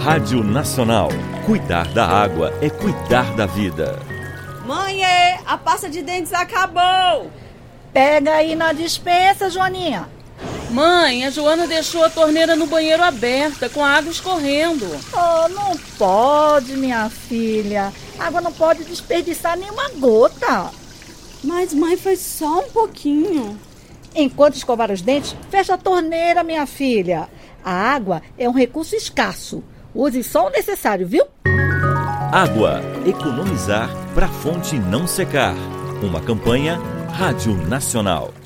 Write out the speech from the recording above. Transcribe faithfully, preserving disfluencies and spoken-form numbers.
Rádio Nacional. Cuidar da água é cuidar da vida. Mãe, a pasta de dentes acabou. Pega aí na despensa, Joaninha. Mãe, a Joana deixou a torneira no banheiro aberta, com a água escorrendo. Oh, não pode, minha filha. A água não pode desperdiçar nenhuma gota. Mas, mãe, foi só um pouquinho. Enquanto escovar os dentes, fecha a torneira, minha filha. A água é um recurso escasso. Use só o necessário, viu? Água. Economizar para a fonte não secar. Uma campanha Rádio Nacional.